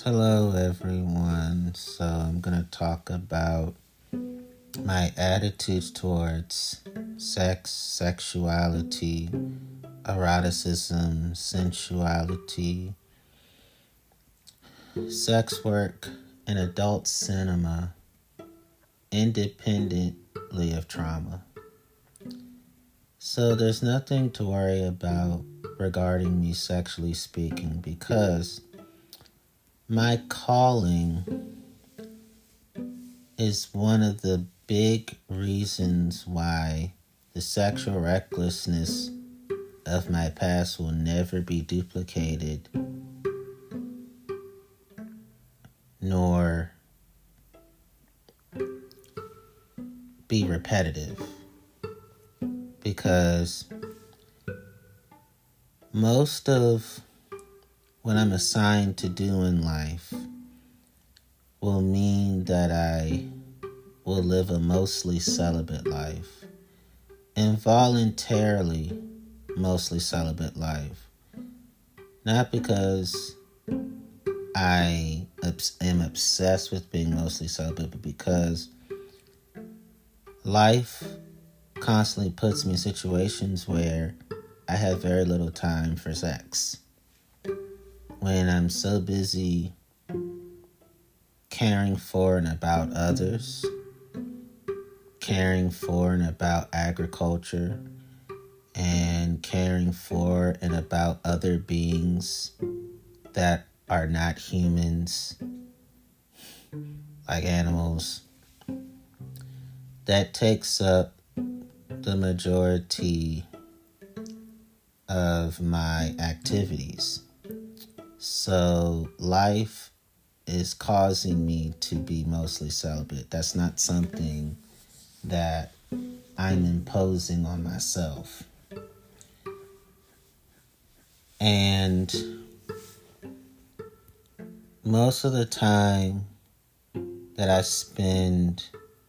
Hello, everyone. So, I'm going to talk about my attitudes towards sex, sexuality, eroticism, sensuality, sex work, and adult cinema, independently of trauma. So, there's nothing to worry about regarding me sexually speaking because my calling is one of the big reasons why the sexual recklessness of my past will never be duplicated nor be repetitive. Because most of what I'm assigned to do in life will mean that I will live a mostly celibate life. Involuntarily, mostly celibate life. Not because I am obsessed with being mostly celibate, but because life constantly puts me in situations where I have very little time for sex. When I'm so busy caring for and about others, caring for and about agriculture, and caring for and about other beings that are not humans, like animals, that takes up the majority of my activities. So life is causing me to be mostly celibate. That's not something that I'm imposing on myself. And most of the time that I spend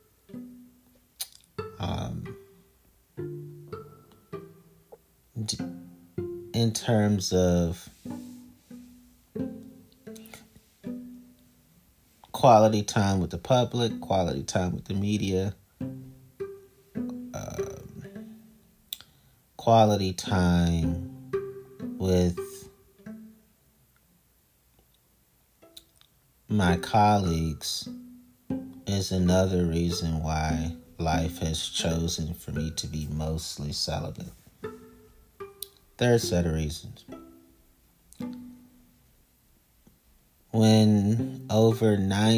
in terms of quality time with the public, quality time with the media, quality time with my colleagues is another reason why life has chosen for me to be mostly celibate. Third set of reasons. When over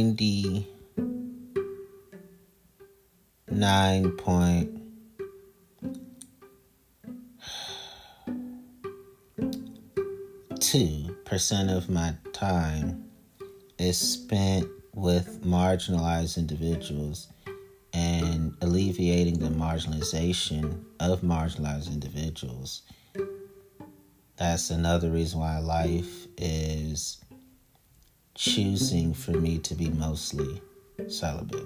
99.2% of my time is spent with marginalized individuals and alleviating the marginalization of marginalized individuals, that's another reason why life is choosing for me to be mostly celibate.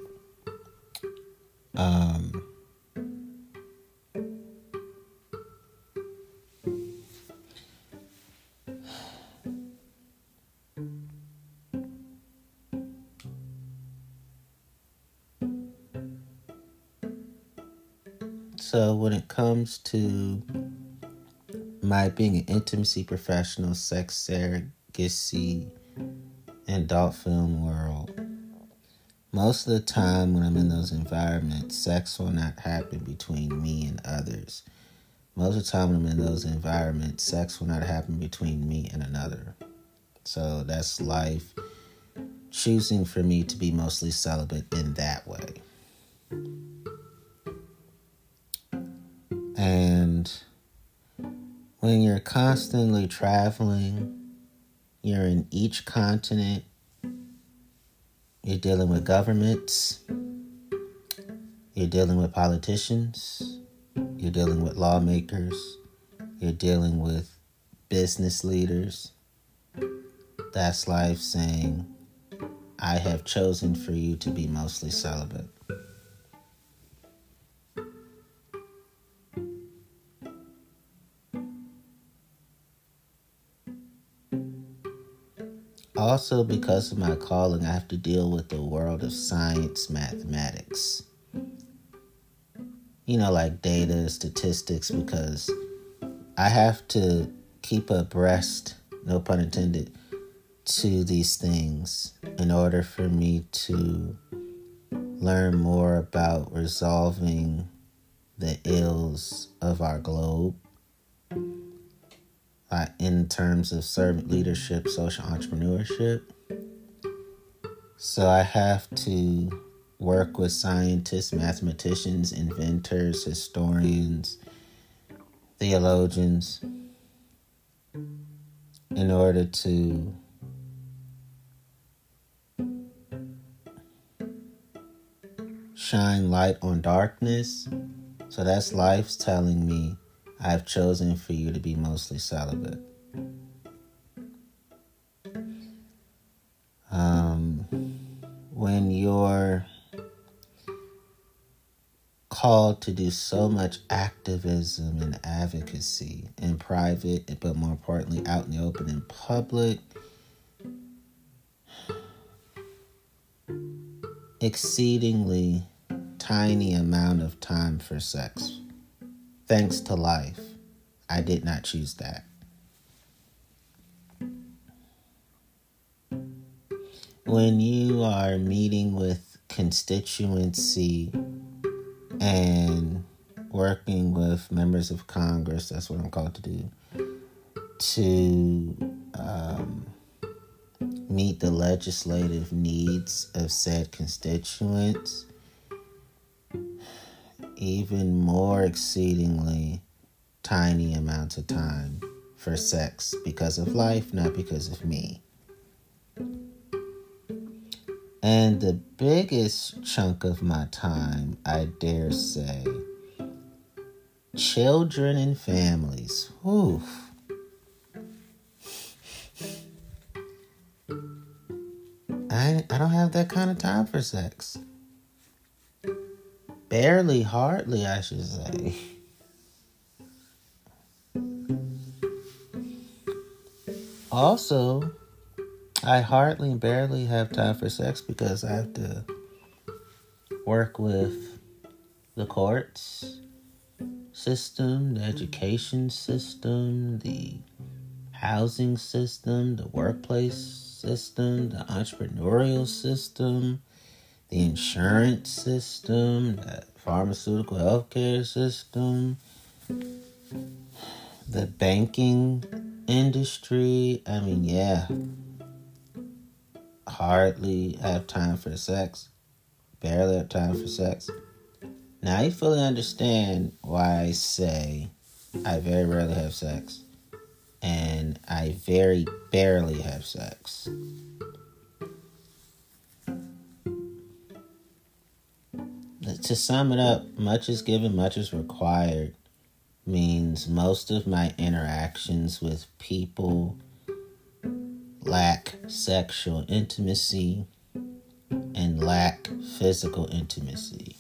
So when it comes to my being an intimacy professional, sex surrogacy, and adult film world, most of the time when I'm in those environments, sex will not happen between me and others. Most of the time when I'm in those environments, sex will not happen between me and another. So that's life choosing for me to be mostly celibate in that way. And when you're constantly traveling, you're in each continent, you're dealing with governments, you're dealing with politicians, you're dealing with lawmakers, you're dealing with business leaders. That's life saying, I have chosen for you to be mostly celibate. Also, because of my calling, I have to deal with the world of science, mathematics. Like data, statistics, because I have to keep abreast, no pun intended, to these things in order for me to learn more about resolving the ills of our globe in terms of servant leadership, social entrepreneurship. So I have to work with scientists, mathematicians, inventors, historians, theologians in order to shine light on darkness. So that's life's telling me, I've chosen for you to be mostly celibate. When you're called to do so much activism and advocacy in private, but more importantly out in the open in public, exceedingly tiny amount of time for sex. Thanks to life, I did not choose that. When you are meeting with constituency and working with members of Congress, that's what I'm called to do, to meet the legislative needs of said constituents, even more exceedingly tiny amounts of time for sex because of life, not because of me. And the biggest chunk of my time, I dare say, children and families. Oof. I don't have that kind of time for sex. Barely, hardly, I should say. Also, I hardly and barely have time for sex because I have to work with the courts system, the education system, the housing system, the workplace system, the entrepreneurial system, the insurance system, the pharmaceutical healthcare system, the banking industry. I mean, yeah. Hardly have time for sex. Barely have time for sex. Now, you fully understand why I say I very rarely have sex and I very barely have sex. To sum it up, much is given, much is required means most of my interactions with people lack sexual intimacy and lack physical intimacy.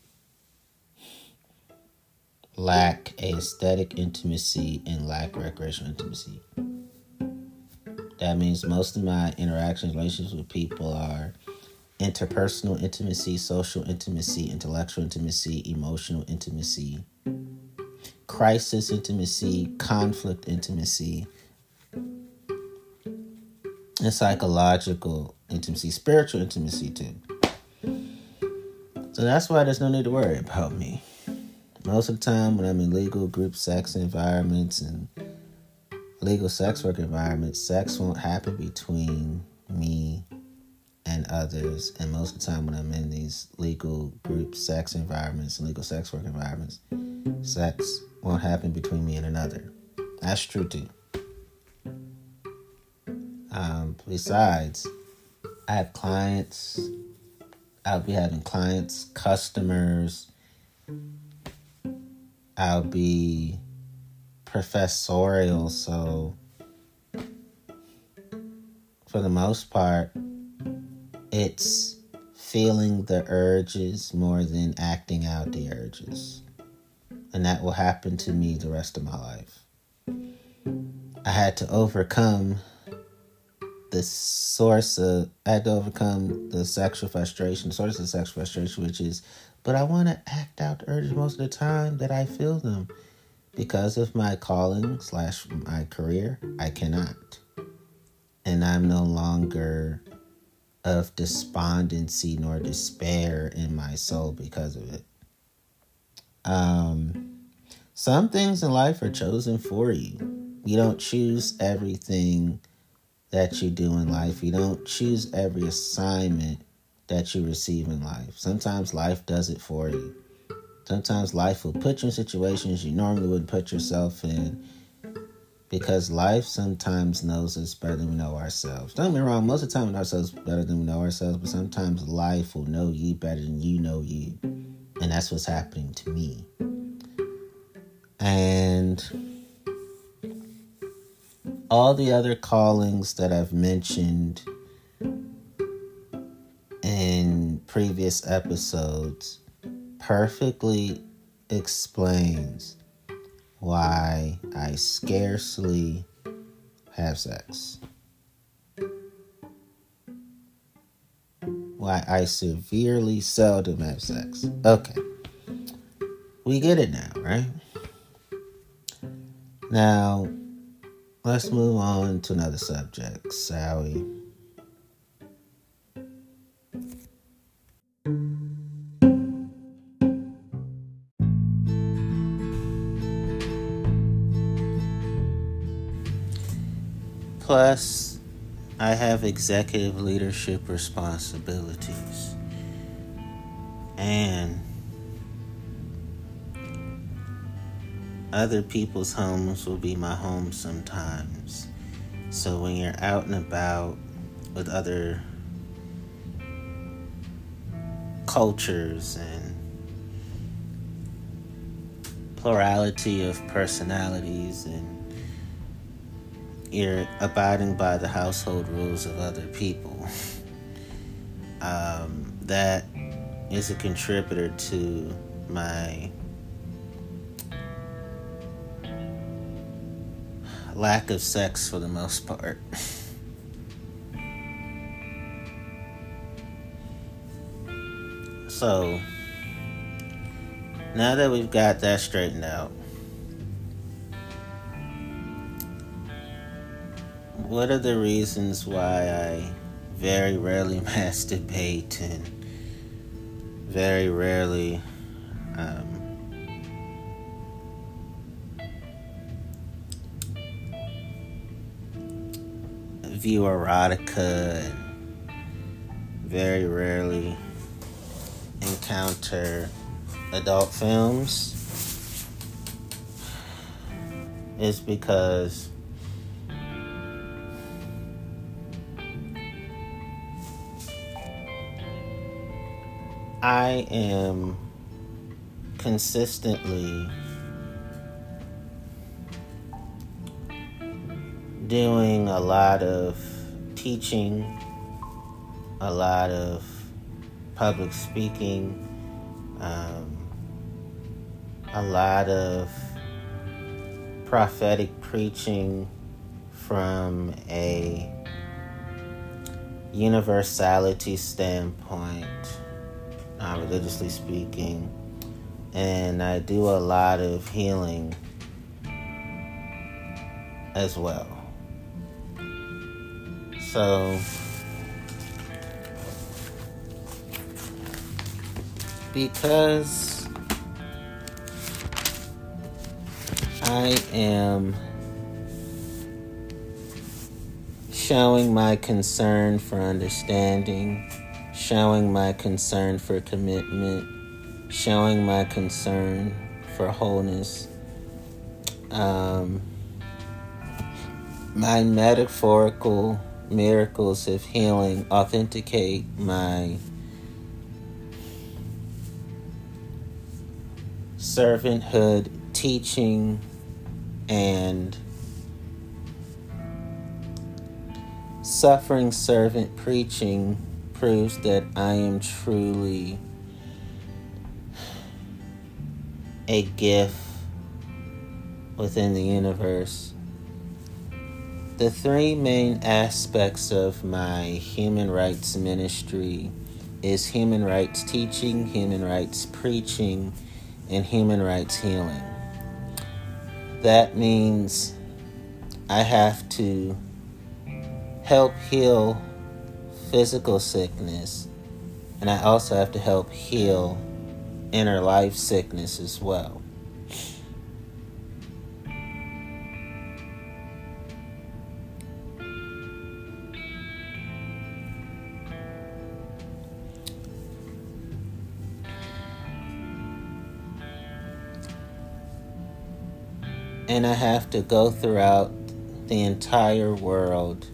Lack aesthetic intimacy and lack recreational intimacy. That means most of my interactions, relationships with people are interpersonal intimacy, social intimacy, intellectual intimacy, emotional intimacy, crisis intimacy, conflict intimacy, and psychological intimacy, spiritual intimacy too. So that's why there's no need to worry about me. Most of the time when I'm in legal group sex environments and legal sex work environments, sex won't happen between me and others. And most of the time when I'm in these legal group sex environments and legal sex work environments, sex won't happen between me and another. That's true too. Besides, I have clients. I'll be having clients, customers. I'll be professorial, so for the most part, it's feeling the urges more than acting out the urges. And that will happen to me the rest of my life. I had to overcome I had to overcome the sexual frustration, source of sexual frustration, which is, but I want to act out the urges most of the time that I feel them. Because of my calling / my career, I cannot. And I'm no longer of despondency nor despair in my soul because of it. Some things in life are chosen for you. You don't choose everything that you do in life. You don't choose every assignment that you receive in life. Sometimes life does it for you. Sometimes life will put you in situations you normally wouldn't put yourself in, because life sometimes knows us better than we know ourselves. Don't get me wrong, most of the time we know ourselves better than we know ourselves, but sometimes life will know you better than you know you. And that's what's happening to me. And all the other callings that I've mentioned in previous episodes perfectly explains why I scarcely have sex. Why I severely seldom have sex. Okay. We get it now, right? Now, let's move on to another subject, shall we? Plus, I have executive leadership responsibilities. And other people's homes will be my home sometimes. So when you're out and about with other cultures and plurality of personalities, and you're abiding by the household rules of other people, that is a contributor to my lack of sex for the most part. So, now that we've got that straightened out, what are the reasons why I very rarely masturbate and very rarely view erotica and very rarely encounter adult films? Is because I am consistently doing a lot of teaching, a lot of public speaking, a lot of prophetic preaching from a universality standpoint, religiously speaking, and I do a lot of healing as well. So, because I am showing my concern for understanding, showing my concern for commitment, showing my concern for wholeness, my metaphorical miracles of healing authenticate my servanthood, teaching, and suffering servant preaching proves that I am truly a gift within the universe. The three main aspects of my human rights ministry is human rights teaching, human rights preaching, and human rights healing. That means I have to help heal physical sickness, and I also have to help heal inner life sickness as well. And I have to go throughout the entire world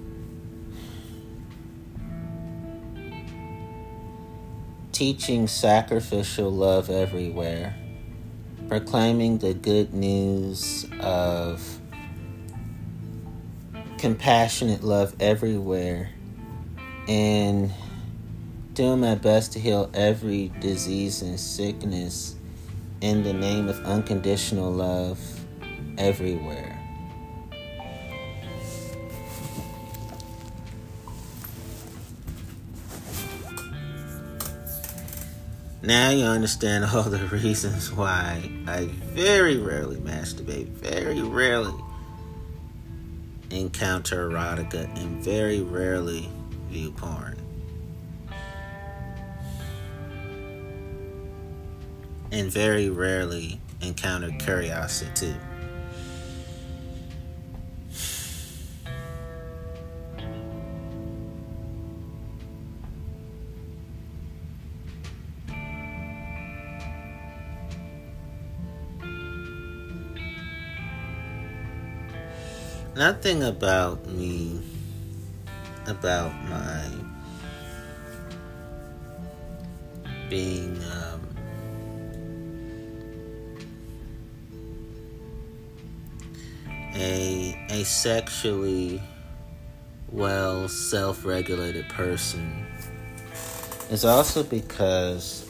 teaching sacrificial love everywhere, proclaiming the good news of compassionate love everywhere, and doing my best to heal every disease and sickness in the name of unconditional love everywhere. Now you understand all the reasons why I very rarely masturbate, very rarely encounter erotica, and very rarely view porn. And very rarely encounter curiosity too. Nothing about me, about my being a sexually well self-regulated person is also because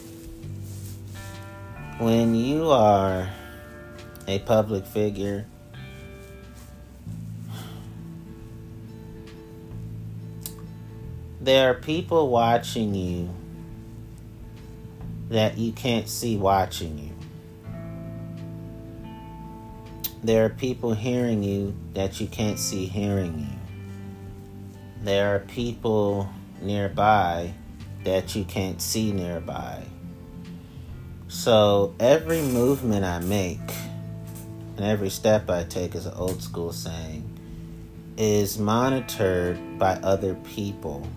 when you are a public figure, there are people watching you that you can't see watching you. There are people hearing you that you can't see hearing you. There are people nearby that you can't see nearby. So every movement I make and every step I take, is an old school saying, is monitored by other people.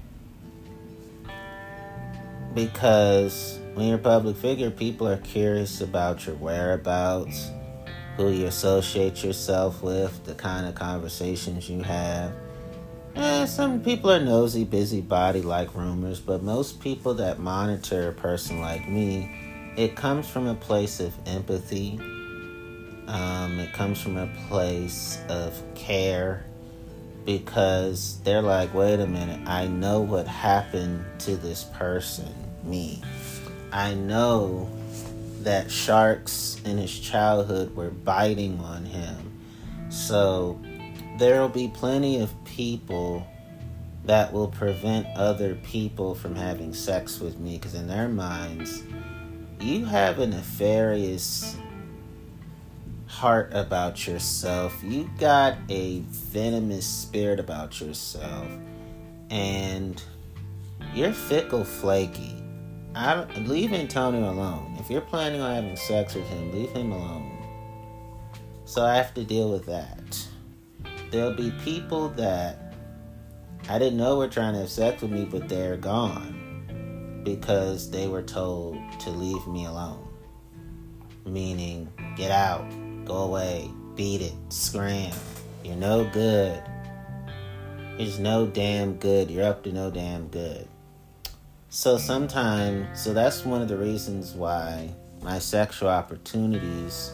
Because when you're a public figure, people are curious about your whereabouts, who you associate yourself with, the kind of conversations you have. Some people are nosy, busybody, like rumors, but most people that monitor a person like me, it comes from a place of empathy. It comes from a place of care, because they're like, wait a minute, I know what happened to this person, me. I know that sharks in his childhood were biting on him. So there will be plenty of people that will prevent other people from having sex with me, because in their minds, you have a nefarious heart about yourself. You got a venomous spirit about yourself, and you're fickle, flaky. Leave Antonio alone. If you're planning on having sex with him, leave him alone. So I have to deal with that. There'll be people that I didn't know were trying to have sex with me, but they're gone because they were told to leave me alone. Meaning, get out, go away, beat it, scram. You're no good. You're just no damn good. You're up to no damn good. So that's one of the reasons why my sexual opportunities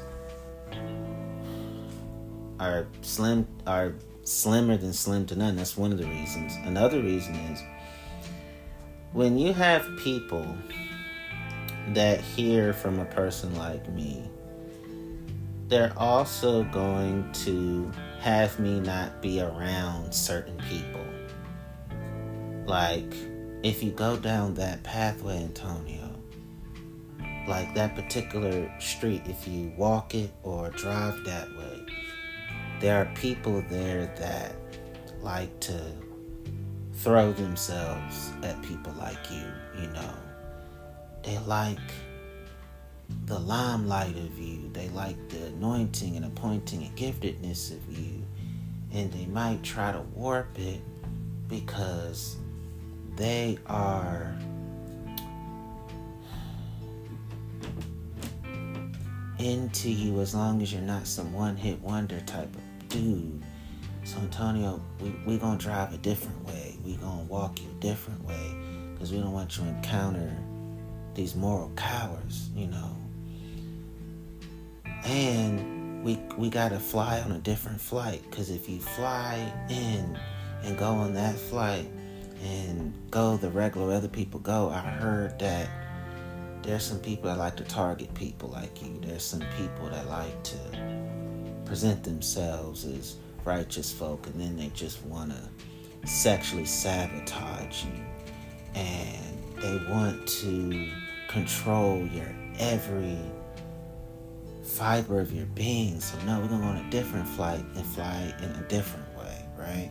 are slimmer than slim to none. That's one of the reasons. Another reason is, when you have people that hear from a person like me, they're also going to have me not be around certain people. Like, if you go down that pathway, Antonio, like that particular street, if you walk it or drive that way, there are people there that like to throw themselves at people like you know. They like the limelight of you. They like the anointing and appointing and giftedness of you. And they might try to warp it because they are into you, as long as you're not some one-hit wonder type of dude. So Antonio, we gonna drive a different way. We gonna walk you a different way, because we don't want you to encounter these moral cowards, you know. And we gotta fly on a different flight, because if you fly in and go on that flight and go the regular other people go, I heard that there's some people that like to target people like you. There's some people that like to present themselves as righteous folk, and then they just want to sexually sabotage you. And they want to control your every fiber of your being. So no, we're going to go on a different flight and fly in a different way, right?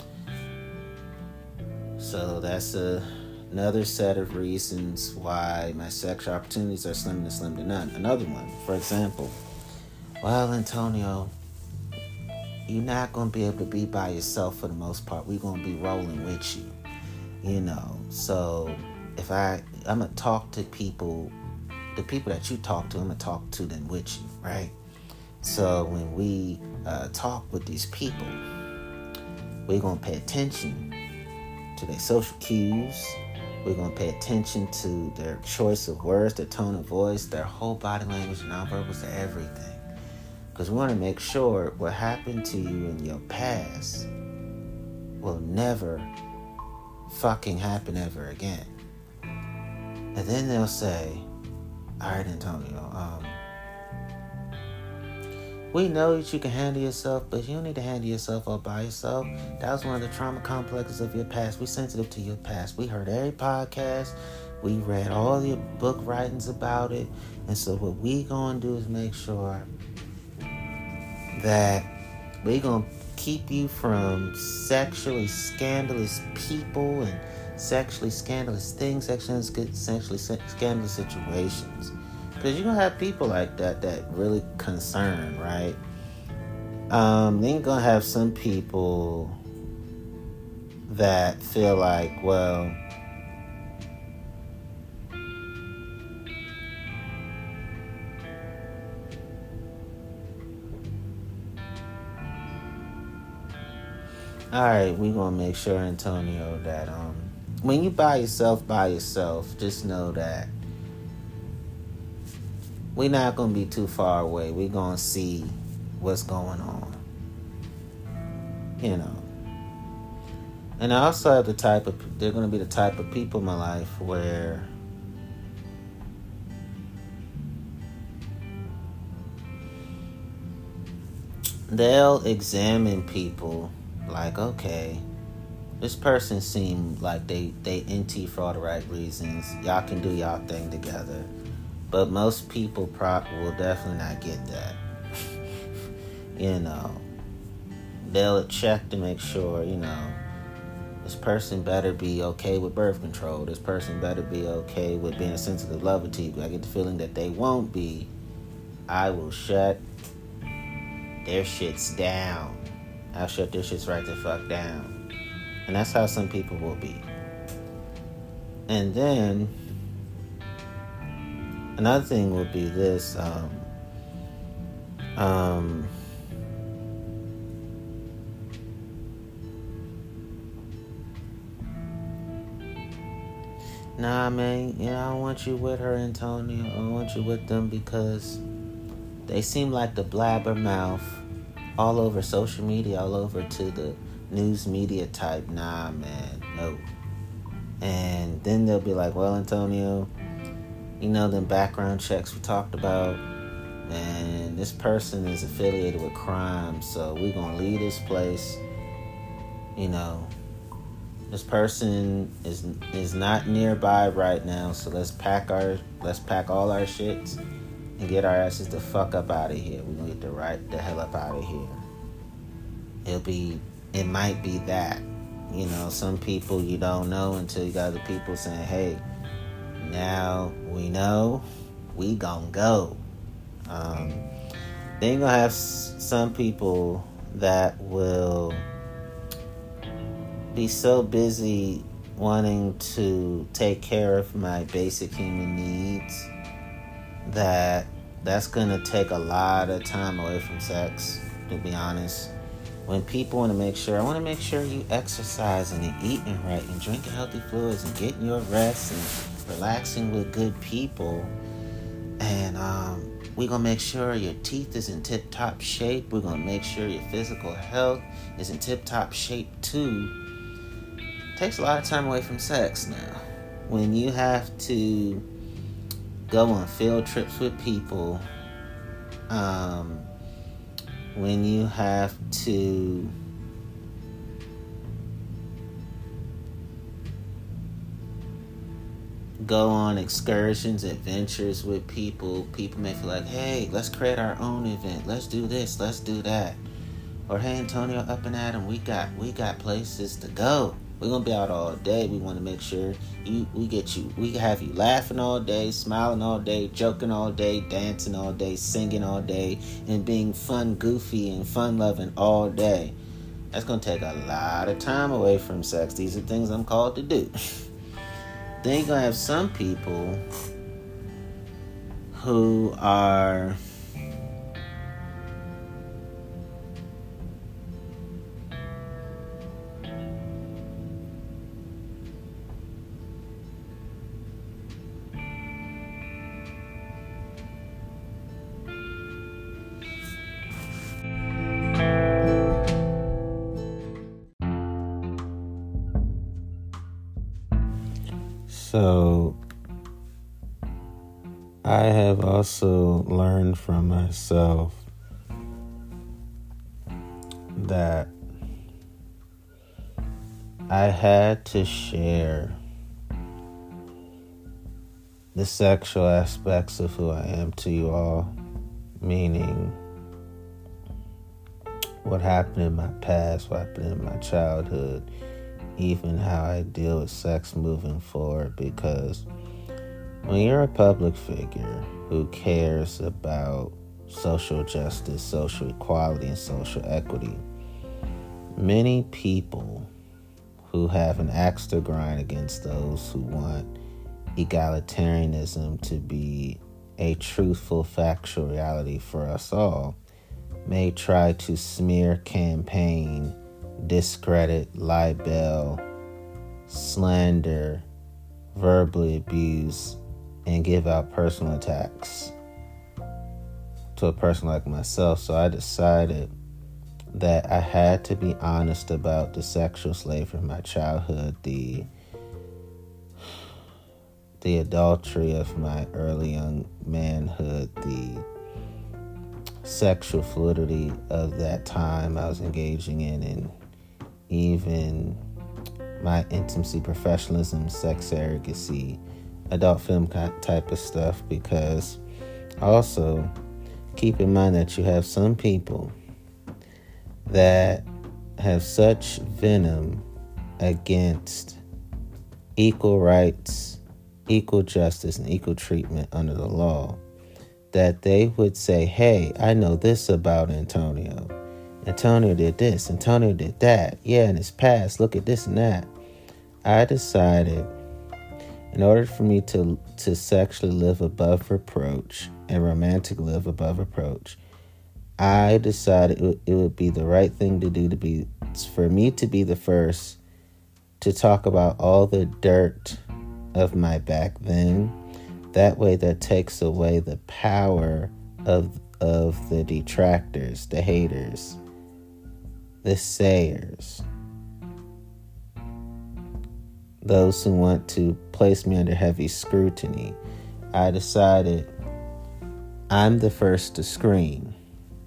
So that's another set of reasons why my sexual opportunities are slim to none. Another one, for example, well, Antonio, you're not going to be able to be by yourself for the most part. We're going to be rolling with you, you know. So if I'm going to talk to people, the people that you talk to, I'm going to talk to them with you, right? So when we talk with these people, we're going to pay attention to their social cues. We're going to pay attention to their choice of words, their tone of voice, their whole body language, nonverbals, everything. Because we want to make sure what happened to you in your past will never fucking happen ever again. And then they'll say, all right, Antonio, we know that you can handle yourself, but you don't need to handle yourself all by yourself. That was one of the trauma complexes of your past. We're sensitive to your past. We heard every podcast. We read all your book writings about it. And so what we going to do is make sure that we're going to keep you from sexually scandalous people and sexually scandalous things, sexually scandalous situations. Because you're going to have people like that really concern, right? Then you're going to have some people that feel like, well, all right, we're going to make sure, Antonio, that when you by yourself, just know that we're not going to be too far away. We're going to see what's going on. You know. And I also have they're going to be the type of people in my life where they'll examine people like, okay, this person seemed like they into you for all the right reasons. Y'all can do y'all thing together. But most people will definitely not get that. You know, they'll check to make sure, you know, this person better be okay with birth control. This person better be okay with being a sensitive lover to you. I get the feeling that they won't be. I will shut their shits down. I'll shut their shits right the fuck down. And that's how some people will be. And then another thing would be this. Nah, man, I don't want you with her, Antonio. I don't want you with them because they seem like the blabbermouth all over social media, all over to the news media type. Nah, man, no. And then they'll be like, well, Antonio, you know, them background checks we talked about, and this person is affiliated with crime, so we're gonna leave this place. You know, this person is not nearby right now, so let's pack all our shits and get our asses the fuck up out of here. We're gonna get the hell up out of here. It might be that. You know, some people you don't know until you got other people saying, hey, now we know, we gonna go. Then you're gonna have some people that will be so busy wanting to take care of my basic human needs that's gonna take a lot of time away from sex, to be honest. When people want to make sure you exercising and eating right and drinking healthy fluids and getting your rest and relaxing with good people, and we're going to make sure your teeth is in tip-top shape. We're going to make sure your physical health is in tip-top shape too. It takes a lot of time away from sex now. When you have to go on field trips with people, when you have to go on excursions, adventures with people may feel like, hey, let's create our own event. Let's do this. Let's do that. Or, hey, Antonio, up and Adam, we got places to go. We're going to be out all day. We want to make sure we have you laughing all day, smiling all day, joking all day, dancing all day, singing all day, and being fun, goofy, and fun-loving all day. That's going to take a lot of time away from sex. These are things I'm called to do. Then you're going to have some people who are So, I have also learned from myself that I had to share the sexual aspects of who I am to you all, meaning what happened in my past, what happened in my childhood, even how I deal with sex moving forward, because when you're a public figure who cares about social justice, social equality, and social equity, many people who have an axe to grind against those who want egalitarianism to be a truthful, factual reality for us all may try to smear, campaign, discredit, libel, slander, verbally abuse, and give out personal attacks to a person like myself. So I decided that I had to be honest about the sexual slavery of my childhood, the adultery of my early young manhood, the sexual fluidity of that time I was engaging in, and even my intimacy, professionalism, sex surrogacy, adult film type of stuff, because also keep in mind that you have some people that have such venom against equal rights, equal justice, and equal treatment under the law that they would say, hey, I know this about Antonio. Antonio did this. Antonio did that. Yeah, in his past, look at this and that. I decided in order for me to sexually live above reproach and romantically live above reproach, I decided it would be the right thing to do for me to be the first to talk about all the dirt of my back then. That way that takes away the power of the detractors, the haters, the sayers, those who want to place me under heavy scrutiny. I decided I'm the first to scream.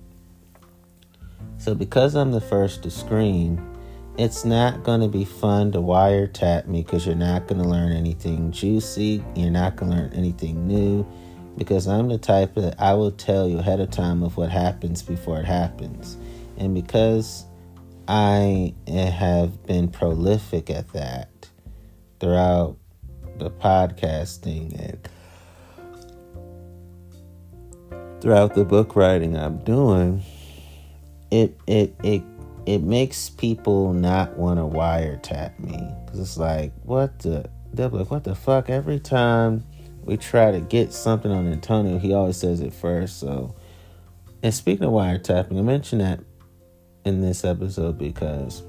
So because I'm the first to scream, it's not going to be fun to wiretap me because you're not going to learn anything juicy. You're not going to learn anything new because I'm the type that I will tell you ahead of time of what happens before it happens. And because I have been prolific at that throughout the podcasting and throughout the book writing I'm doing, it makes people not want to wiretap me because it's like, they're like, what the fuck? Every time we try to get something on Antonio, he always says it first. So, and speaking of wiretapping, I mentioned that in this episode because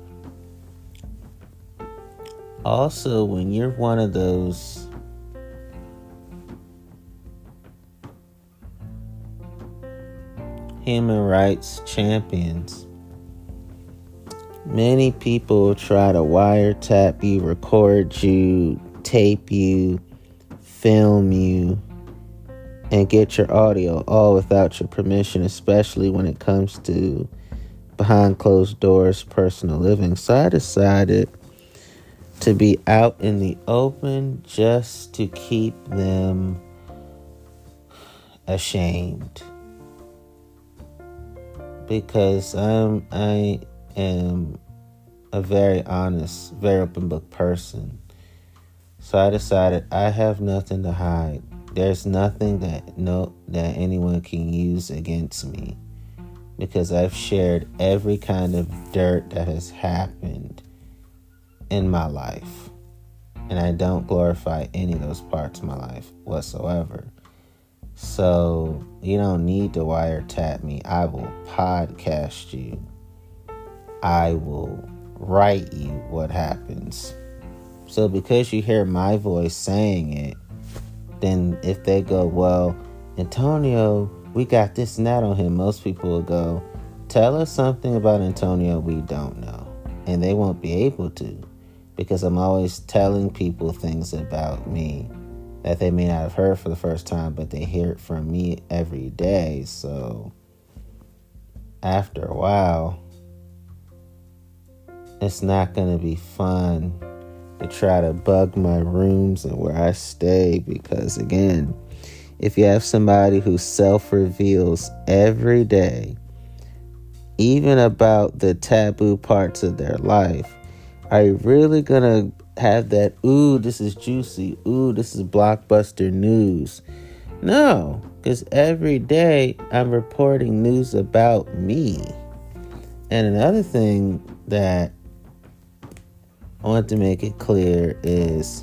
also when you're one of those human rights champions, many people try to wiretap you, record you, tape you, film you, and get your audio all without your permission, especially when it comes to behind closed doors personal living. So I decided to be out in the open just to keep them ashamed. Because I am a very honest, very open book person. So I decided I have nothing to hide. There's nothing that anyone can use against me. Because I've shared every kind of dirt that has happened in my life. And I don't glorify any of those parts of my life whatsoever. So you don't need to wiretap me. I will podcast you. I will write you what happens. So because you hear my voice saying it, then if they go, well, Antonio, we got this and that on him, most people will go, tell us something about Antonio we don't know. And they won't be able to because I'm always telling people things about me that they may not have heard for the first time, but they hear it from me every day. So after a while, it's not going to be fun to try to bug my rooms and where I stay because, again, if you have somebody who self-reveals every day, even about the taboo parts of their life, are you really going to have that, ooh, this is juicy, ooh, this is blockbuster news? No, because every day I'm reporting news about me. And another thing that I want to make it clear is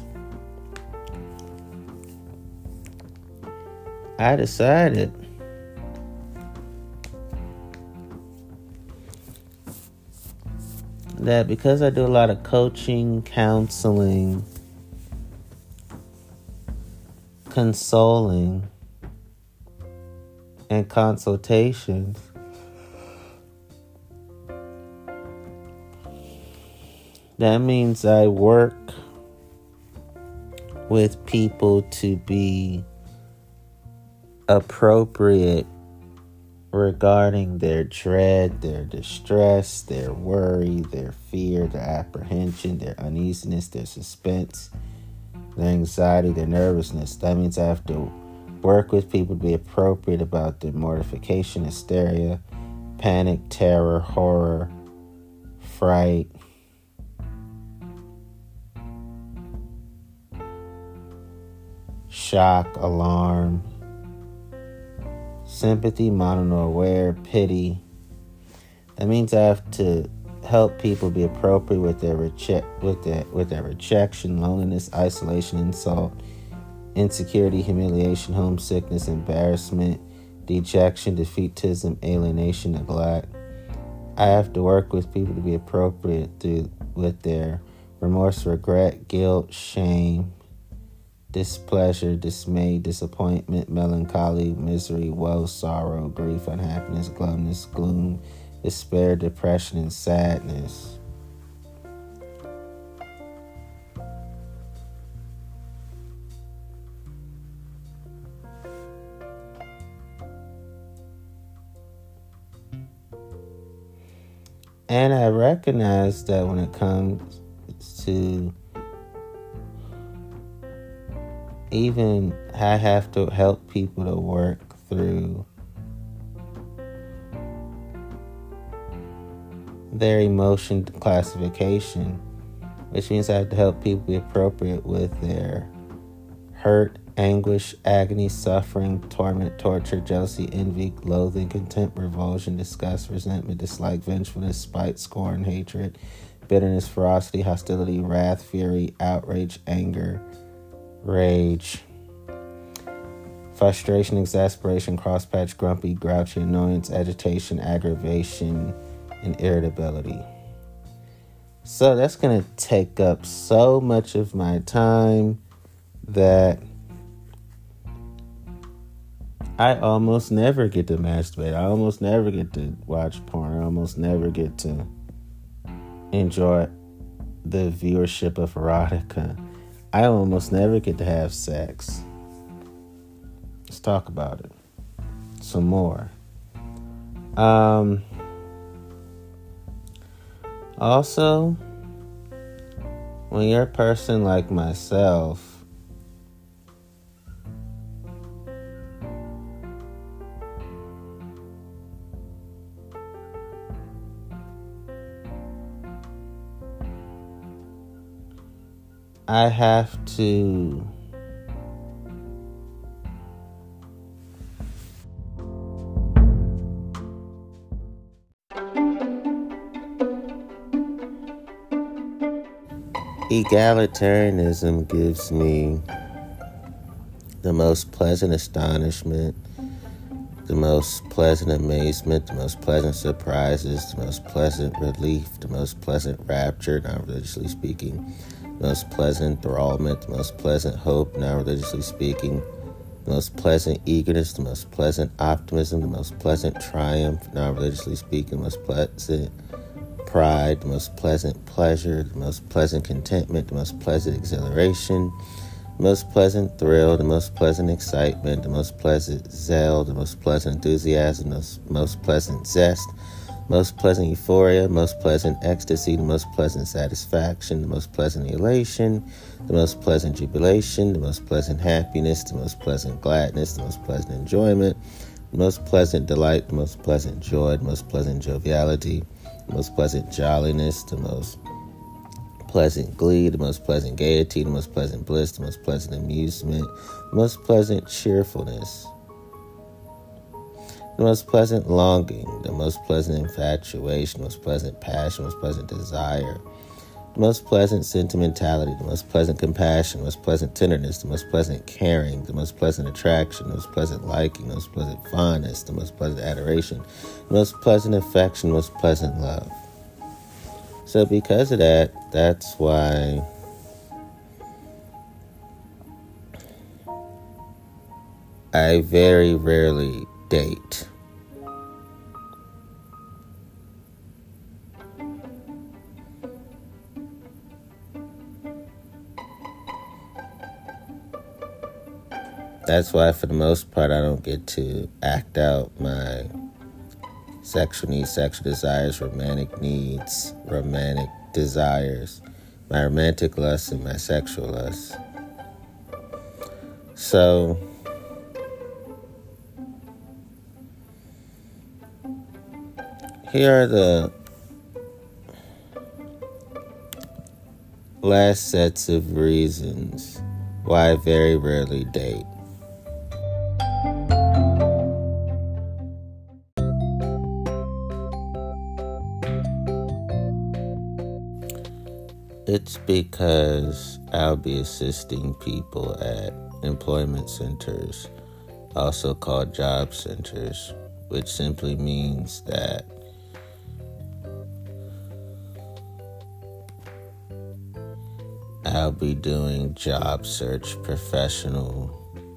I decided that because I do a lot of coaching, counseling, consoling, and consultations, that means I work with people to be appropriate regarding their dread, their distress, their worry, their fear, their apprehension, their uneasiness, their suspense, their anxiety, their nervousness. That means I have to work with people to be appropriate about their mortification, hysteria, panic, terror, horror, fright, shock, alarm, sympathy, mono-aware, pity. That means I have to help people be appropriate with their rejection, loneliness, isolation, insult, insecurity, humiliation, homesickness, embarrassment, dejection, defeatism, alienation, neglect. I have to work with people to be appropriate with their remorse, regret, guilt, shame, displeasure, dismay, disappointment, melancholy, misery, woe, sorrow, grief, unhappiness, glumness, gloom, despair, depression, and sadness. And I recognize that when it comes to even I have to help people to work through their emotion classification, which means I have to help people be appropriate with their hurt, anguish, agony, suffering, torment, torture, jealousy, envy, loathing, contempt, revulsion, disgust, resentment, dislike, vengefulness, spite, scorn, hatred, bitterness, ferocity, hostility, wrath, fury, outrage, anger, rage, frustration, exasperation, crosspatch, grumpy, grouchy, annoyance, agitation, aggravation, and irritability. So that's going to take up so much of my time that I almost never get to masturbate. I almost never get to watch porn. I almost never get to enjoy the viewership of erotica. I almost never get to have sex. Let's talk about it some more. Also, when you're a person like myself, I have to egalitarianism gives me the most pleasant astonishment, the most pleasant amazement, the most pleasant surprises, the most pleasant relief, the most pleasant rapture, not religiously speaking, the most pleasant enthrallment, the most pleasant hope, not religiously speaking, the most pleasant eagerness, the most pleasant optimism, the most pleasant triumph, not religiously speaking, the most pleasant pride, the most pleasant pleasure, the most pleasant contentment, the most pleasant exhilaration, the most pleasant thrill, the most pleasant excitement, the most pleasant zeal, the most pleasant enthusiasm, the most pleasant zest, most pleasant euphoria, most pleasant ecstasy, the most pleasant satisfaction, the most pleasant elation, the most pleasant jubilation, the most pleasant happiness, the most pleasant gladness, the most pleasant enjoyment, the most pleasant delight, the most pleasant joy, the most pleasant joviality, the most pleasant jolliness, the most pleasant glee, the most pleasant gaiety, the most pleasant bliss, the most pleasant amusement, the most pleasant cheerfulness, the most pleasant longing, the most pleasant infatuation, the most pleasant passion, the most pleasant desire, the most pleasant sentimentality, the most pleasant compassion, the most pleasant tenderness, the most pleasant caring, the most pleasant attraction, the most pleasant liking, the most pleasant fondness, the most pleasant adoration, the most pleasant affection, the most pleasant love. So because of that, that's why I very rarely date. That's why, for the most part, I don't get to act out my sexual needs, sexual desires, romantic needs, romantic desires, my romantic lust, and my sexual lust. So, here are the last sets of reasons why I very rarely date. It's because I'll be assisting people at employment centers, also called job centers, which simply means that I'll be doing job search, professional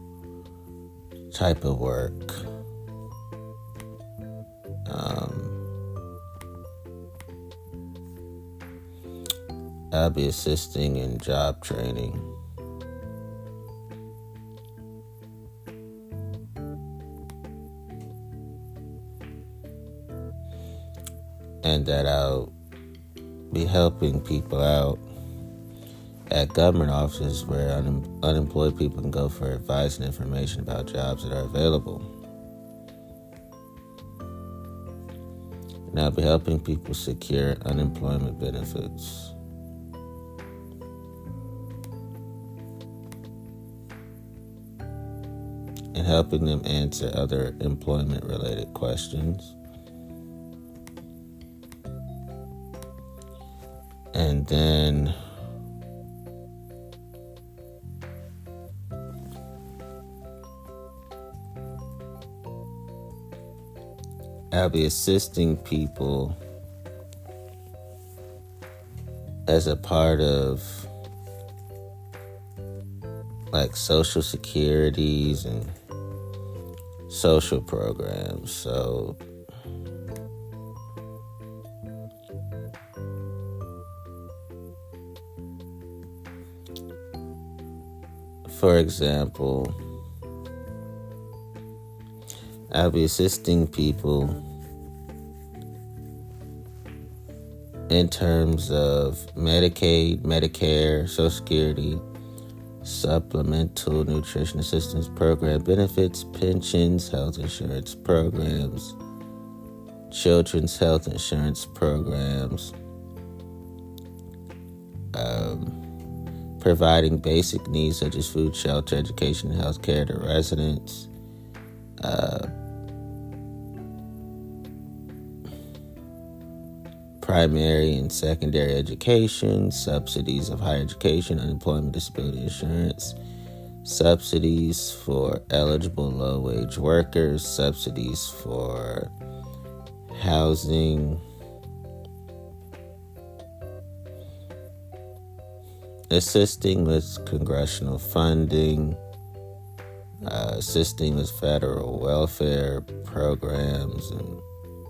type of work. I'll be assisting in job training. and that I'll be helping people out at government offices where unemployed people can go for advice and information about jobs that are available. And I'll be helping people secure unemployment benefits. And helping them answer other employment-related questions. And then I'll be assisting people as a part of like social securities and social programs. So for example, I'll be assisting people in terms of Medicaid, Medicare, Social Security, Supplemental Nutrition Assistance Program benefits, pensions, health insurance programs, children's health insurance programs, providing basic needs such as food, shelter, education, and health care to residents, primary and secondary education, subsidies of higher education, unemployment, disability insurance, subsidies for eligible low-wage workers, subsidies for housing, assisting with congressional funding, assisting with federal welfare programs, and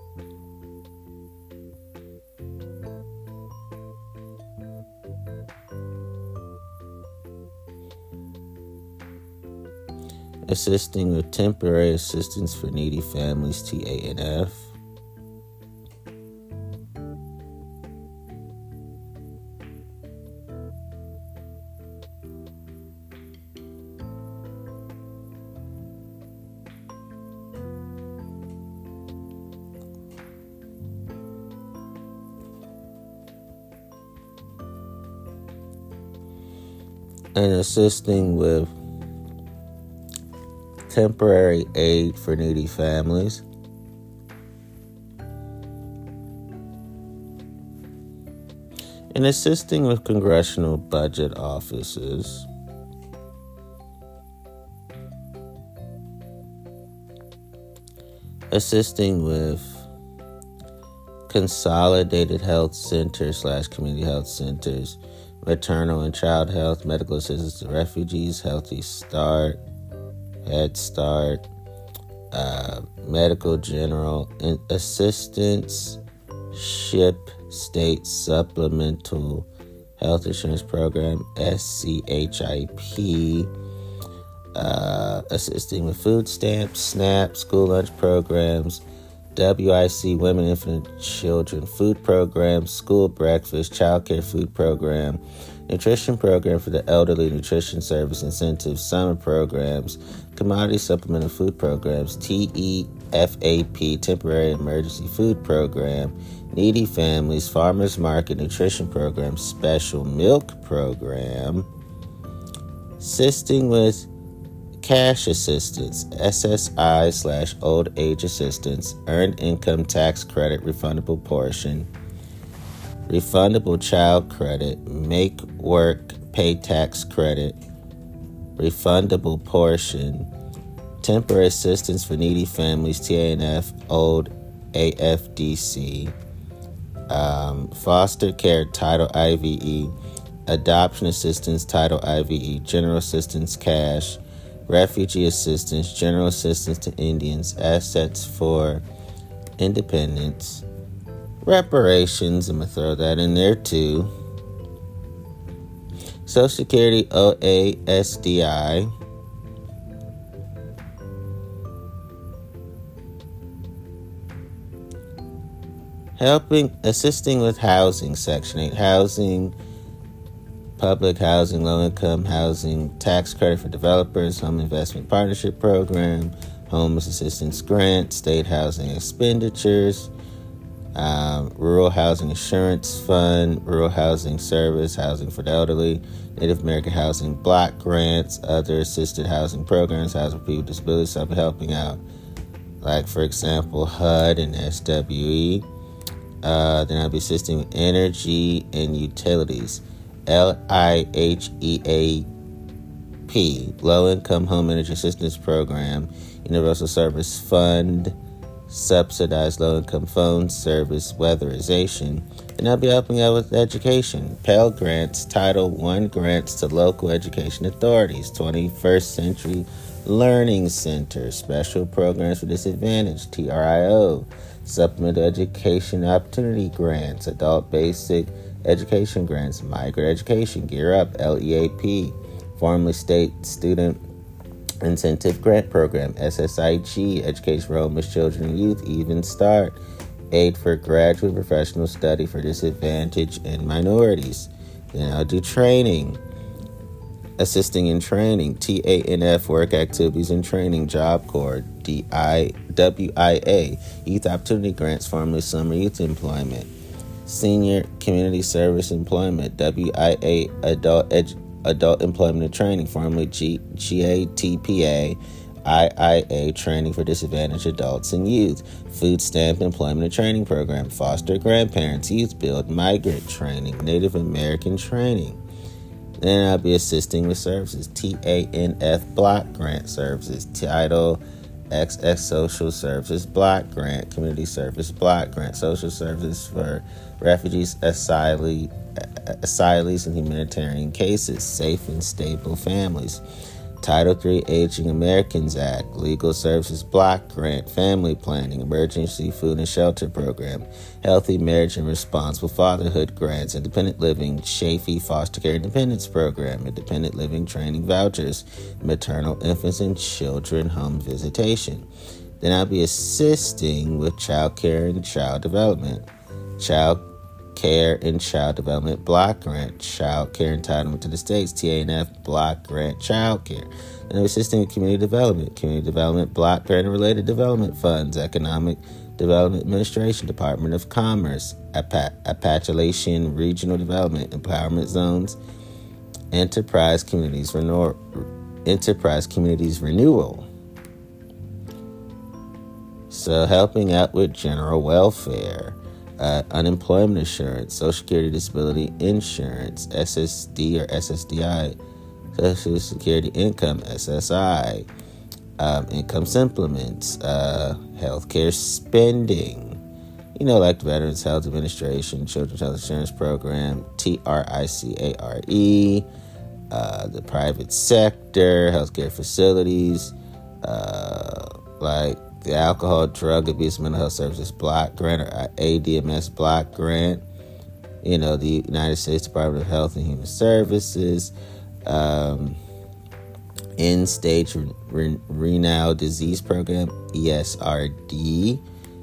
assisting with temporary assistance for needy families, TANF. And assisting with temporary aid for needy families, and assisting with congressional budget offices, assisting with consolidated health centers / community health centers, maternal and child health, medical assistance to refugees, Healthy Start, Head Start, medical general assistance, SHIP, State Supplemental Health Insurance Program, SCHIP, assisting with food stamps, SNAP, school lunch programs, WIC, Women, Infant, Children Food Program, school breakfast, child care food program, nutrition program for the elderly, nutrition service incentives, summer programs, commodity supplemental food programs, TEFAP, temporary emergency food program, needy families, farmers market, nutrition program, special milk program, assisting with cash assistance, SSI / old age assistance, earned income tax credit, refundable portion, refundable child credit, make work pay tax credit, refundable portion, temporary assistance for needy families, TANF, old AFDC, foster care, Title IVE, adoption assistance, Title IVE, general assistance, cash, refugee assistance, general assistance to Indians, assets for independence, reparations, I'm going to throw that in there too, Social Security, OASDI, Assisting with housing, Section 8 housing, public housing, low-income housing, tax credit for developers, home investment partnership program, homeless assistance grant, state housing expenditures, rural housing insurance fund, rural housing service, housing for the elderly, Native American housing block grants, other assisted housing programs, housing for people with disabilities, so I'll be helping out, like, for example, HUD and SWE. Then I'll be assisting with energy and utilities, LIHEAP, Low Income Home Energy Assistance Program, Universal Service Fund, subsidized low-income phone service weatherization, and I'll be helping out with education, Pell Grants, Title I grants to local education authorities, 21st Century Learning Center, special programs for disadvantaged, TRIO, supplemental education opportunity grants, adult basic education grants, migrant education, Gear Up, LEAP, formerly state student incentive grant program, SSIG, education for homeless children and youth, Even Start, aid for graduate professional study for disadvantaged and minorities. Then I'll do training, assisting in training, TANF, work activities and training, Job Corps, WIA, youth opportunity grants, formerly summer youth employment, senior community service employment, WIA, adult employment and training, formerly GATPA, IIA, training for disadvantaged adults and youth, food stamp employment and training program, foster grandparents, youth build, migrant training, Native American training. Then I'll be assisting with services, TANF block grant services, Title XX social services block grant, community service block grant, social services for refugees, asylees in humanitarian cases, safe and stable families, Title III Aging Americans Act, Legal Services Block Grant, Family Planning, Emergency Food and Shelter Program, Healthy Marriage and Responsible Fatherhood Grants, Independent Living, Chafee Foster Care Independence Program, Independent Living Training Vouchers, Maternal Infants and Children Home Visitation. Then I'll be assisting with child care and child development, Child Care and Child Development Block Grant, Child Care Entitlement to the States, TANF Block Grant, Child Care. And I'm assisting with Community Development Block Grant and Related Development Funds, Economic Development Administration, Department of Commerce, Appalachian Regional Development, Empowerment Zones, Enterprise Communities Renewal. So helping out with general welfare, unemployment insurance, Social Security Disability Insurance, SSD or SSDI, Social Security Income, SSI, income supplements, healthcare spending, like the Veterans Health Administration, Children's Health Insurance Program, TRICARE, the private sector, healthcare facilities, like the Alcohol, Drug Abuse, Mental Health Services Block Grant, or ADMS Block Grant, the United States Department of Health and Human Services, End-Stage Renal Disease Program, ESRD,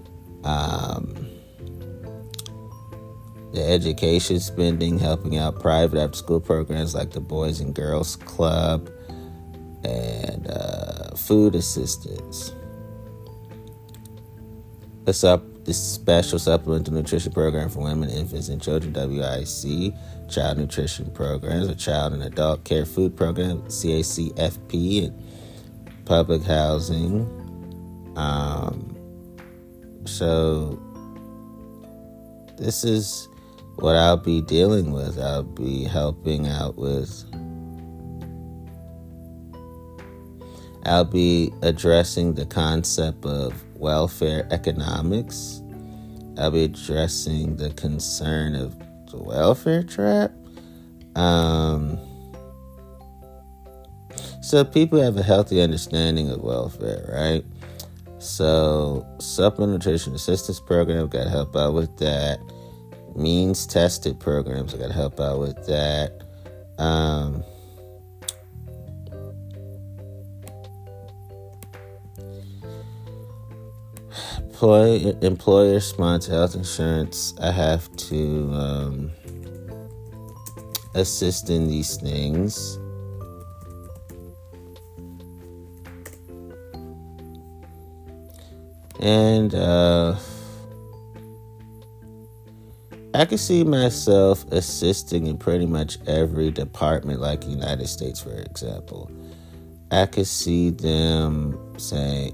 the education spending, helping out private after-school programs like the Boys and Girls Club, and food assistance. This special supplemental nutrition program for women, infants, and children, WIC, child nutrition programs, a child and adult care food program, CACFP, and public housing. So this is what I'll be dealing with. I'll be helping out with. I'll be addressing the concept of welfare economics. I'll be addressing the concern of the welfare trap. So people have a healthy understanding of welfare, right? So supplemental nutrition assistance program, got to help out with that. Means tested programs, I got to help out with that. employer-sponsored health insurance, I have to assist in these things. And I can see myself assisting in pretty much every department, like the United States, for example. I could see them saying,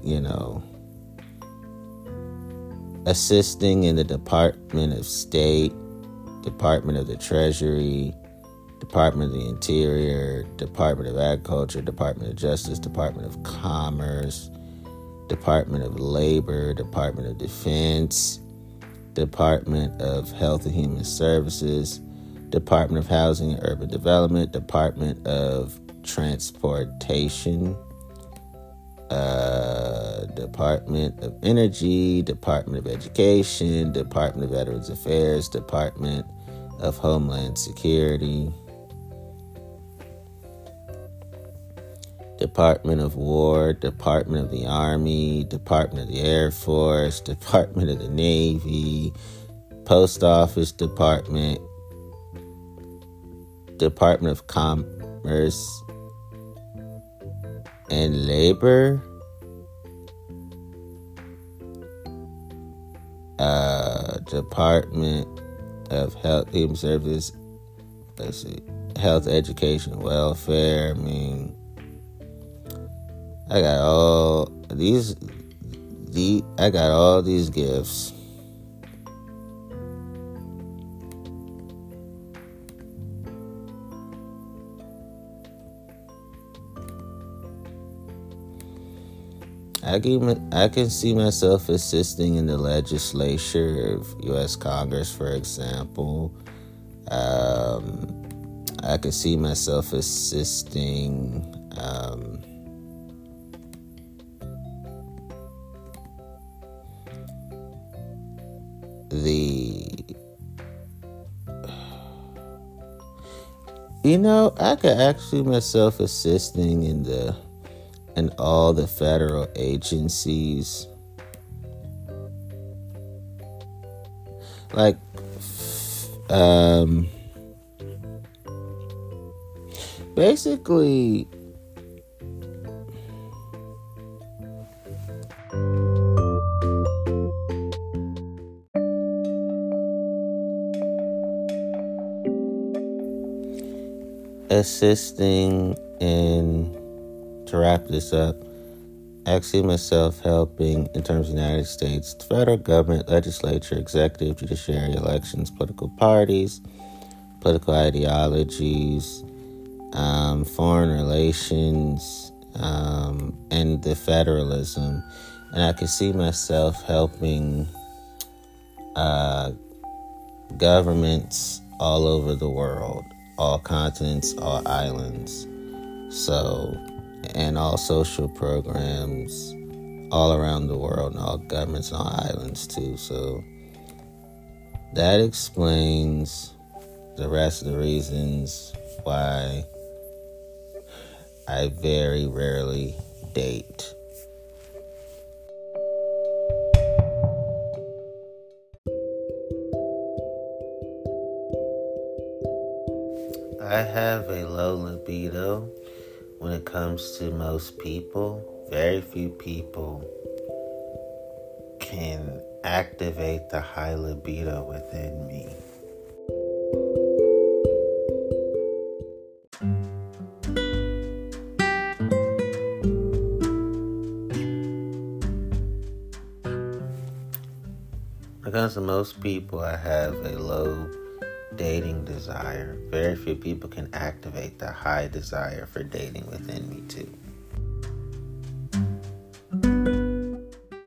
assisting in the Department of State, Department of the Treasury, Department of the Interior, Department of Agriculture, Department of Justice, Department of Commerce, Department of Labor, Department of Defense, Department of Health and Human Services, Department of Housing and Urban Development, Department of Transportation, Department of Energy, Department of Education, Department of Veterans Affairs, Department of Homeland Security, Department of War, Department of the Army, Department of the Air Force, Department of the Navy, Post Office Department, Department of Commerce and Labor, Department of Health, Human Services, Health, Education, Welfare. I got all these gifts. I can see myself assisting in the legislature of U.S. Congress, for example. I could see myself assisting I could actually myself assisting in all the federal agencies. Like, basically, assisting in, to wrap this up, I see myself helping in terms of the United States, the federal government, legislature, executive, judiciary, elections, political parties, political ideologies, foreign relations, and the federalism. And I can see myself helping governments all over the world, all continents, all islands. And all social programs all around the world, and all governments and all islands too. So that explains the rest of the reasons why I very rarely date. I have a low libido when it comes to most people. Very few people can activate the high libido within me. When it comes to most people, I have a low dating desire. Very few people can activate the high desire for dating within me too.